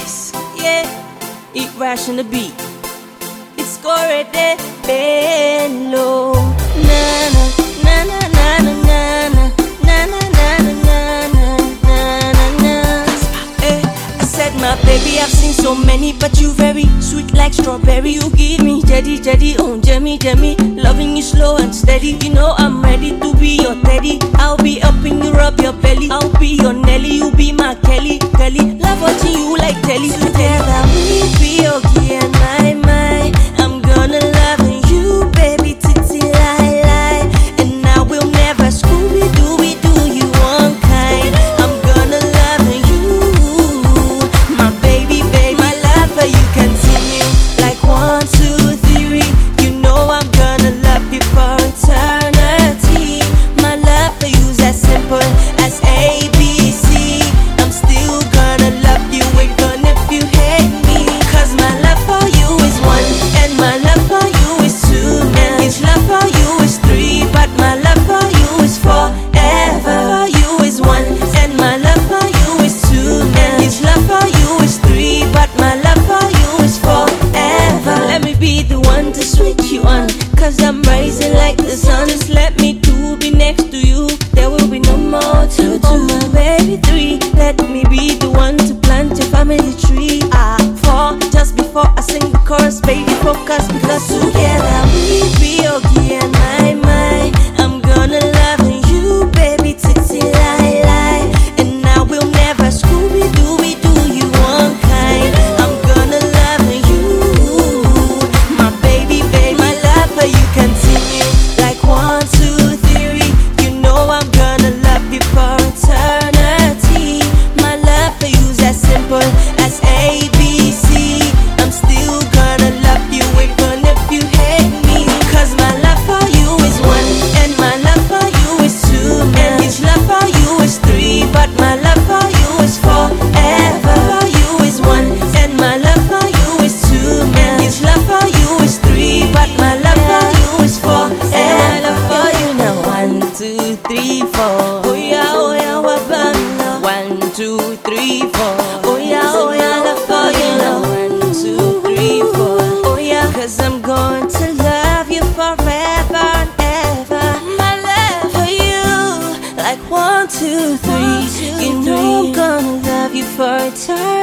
Ice, yeah, it rash on the beat. It's already bello. Na na na na na na na na na na na na na na. I said, my baby, I've seen so many, but you very sweet like strawberry. You give me jetty, jetty, oh Jemmy, Jemmy. Loving you slow and steady. You know I'm ready to be your teddy. I'll be upping you, rub your belly. I'll be your Nelly, you be my Kelly, Kelly. Love watching you like telly. Together we'll be okay, and my, I'm gonna love you, baby, titty, lie, lie. And now we'll never Scooby-Dooby do you one kind. I'm gonna love you, my baby, baby. My love for you continue like 1, 2, 3. You know I'm gonna love you for eternity. My love for you's as simple as ABC. I'm still gonna love you even if you hate me. Cause my love for you is 1, and my love for you is 2, and his love for you is 3, but my love for you is forever. For you is 1, and my love for you is 2, and his love for you is 3, but my love for you is forever. Let me be the one to switch you on, cause I'm rising like the sun. Just let me to be next to you. There will be no more to do. Oh my baby 3, let me be the one to plant your family tree. 4, just before I sing the chorus, baby focus, because together we'll be okay, and my, I'm gonna love you, baby, titty, lie, lie. And now we'll never Scooby-Dooby do you one kind. I'm gonna love you, my baby, baby. My love for you continue like 1, 2, 3. You know I'm gonna love you for eternity. My love for you's as simple as ABC. I'm still gonna love you even if you hate me. Cause my love for you is 1, and my love for you is 2, and his love for you is 3, but my love for you is forever. For you is 1, and my love for you is 2, and his love for you is 3, but my love for you is forever. And my love for you now 1, 2, 3, 4. Oh yeah, wabana. 1, 2, 3, 4. Oh yeah, love for you now 1, 2, 3, 4. Oh yeah, cause I'm going to love you forever and ever. My love for you like 1, 2, 3. You know I'm gonna love you for eternity.